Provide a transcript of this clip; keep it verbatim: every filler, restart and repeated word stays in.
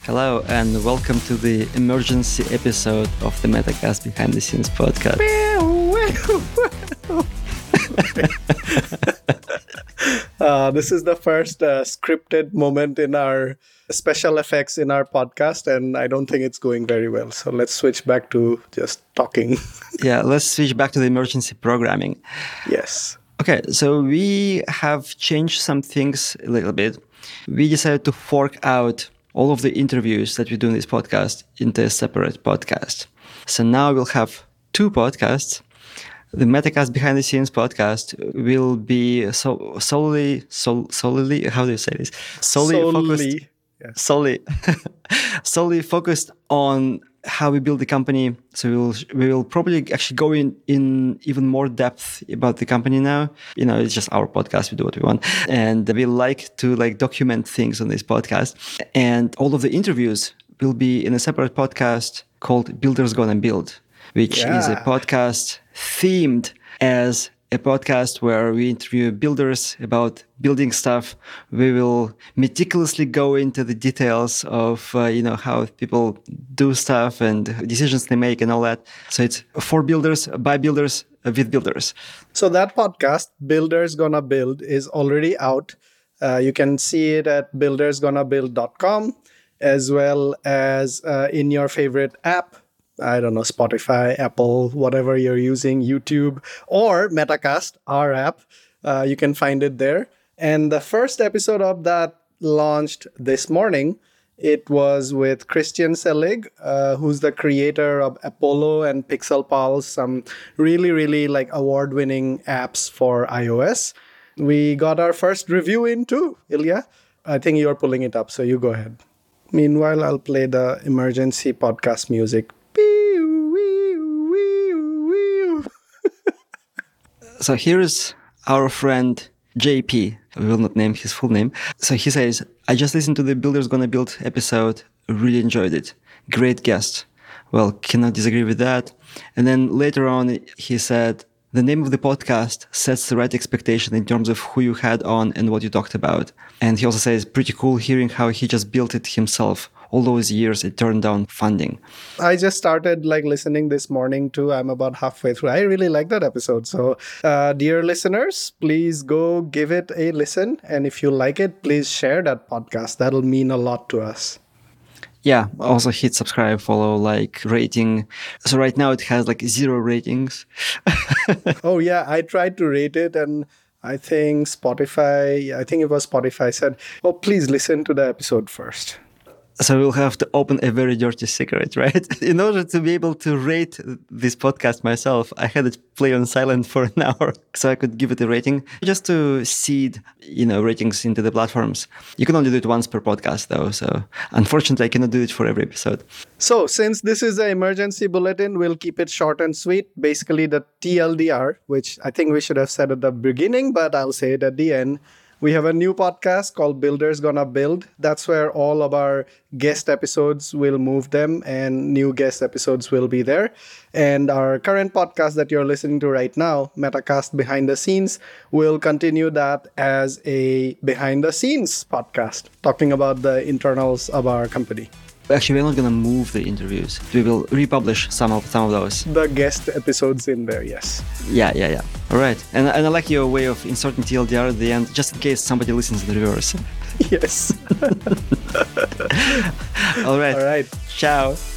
Hello, and welcome to the emergency episode of the Metacast Behind the Scenes podcast. uh, this is the first uh, scripted moment in our special effects in our podcast, and I don't think it's going very well. So let's switch back to just talking. Yeah, let's switch back to the emergency programming. Yes. Okay, so we have changed some things a little bit. We decided to fork out all of the interviews that we do in this podcast into a separate podcast. So now we'll have two podcasts. The Metacast Behind the Scenes podcast will be so solely, sol, solely, how do you say this? Solely, solely focused, yes. solely, solely focused on how we build the company. So we'll we will probably actually go in in even more depth about the company now. You know, it's just our podcast. We do what we want, and we like to like document things on this podcast. And all of the interviews will be in a separate podcast called Builders Gonna Build, which yeah. is a podcast themed as a podcast where we interview builders about building stuff. We will meticulously go into the details of, uh, you know, how people do stuff and decisions they make and all that. So it's for builders, by builders, with builders. So that podcast, Builders Gonna Build, is already out. Uh, you can see it at builders gonna build dot com, as well as uh, in your favorite app. I don't know, Spotify, Apple, whatever you're using, YouTube, or Metacast, our app. Uh, you can find it there. And the first episode of that launched this morning. It was with Christian Selig, uh, who's the creator of Apollo and Pixel Pulse, some really, really like award-winning apps for iOS. We got our first review in too, Ilya. I think you're pulling it up, so you go ahead. Meanwhile, I'll play the emergency podcast music. So here's our friend J P. We will not name his full name. So he says, I just listened to the Builders Gonna Build episode. Really enjoyed it. Great guest. Well, cannot disagree with that. And then later on, he said, the name of the podcast sets the right expectation in terms of who you had on and what you talked about. And he also says, pretty cool hearing how he just built it himself. All those years it turned down funding. I just started like listening this morning too. I'm about halfway through. I really like that episode. So uh, dear listeners, please go give it a listen. And if you like it, please share that podcast. That'll mean a lot to us. Yeah. Also hit subscribe, follow, like, rating. So right now it has like zero ratings. Oh yeah. I tried to rate it, and I think Spotify, I think it was Spotify said, oh, please listen to the episode first. So we'll have to open a very dirty secret, right? In order to be able to rate this podcast myself, I had it play on silent for an hour so I could give it a rating. Just to seed, you know, ratings into the platforms. You can only do it once per podcast, though. So unfortunately, I cannot do it for every episode. So since this is an emergency bulletin, we'll keep it short and sweet. Basically, the T L D R, which I think we should have said at the beginning, but I'll say it at the end. We have a new podcast called Builders Gonna Build. That's where all of our guest episodes will move them, and new guest episodes will be there. And our current podcast that you're listening to right now, Metacast Behind the Scenes, will continue that as a behind the scenes podcast, talking about the internals of our company. Actually, we're not going to move the interviews. We will republish some of some of those. The guest episodes in there, yes. Yeah, yeah, yeah. All right. And, and I like your way of inserting T L D R at the end, just in case somebody listens in the reverse. Yes. All right. All right. Ciao.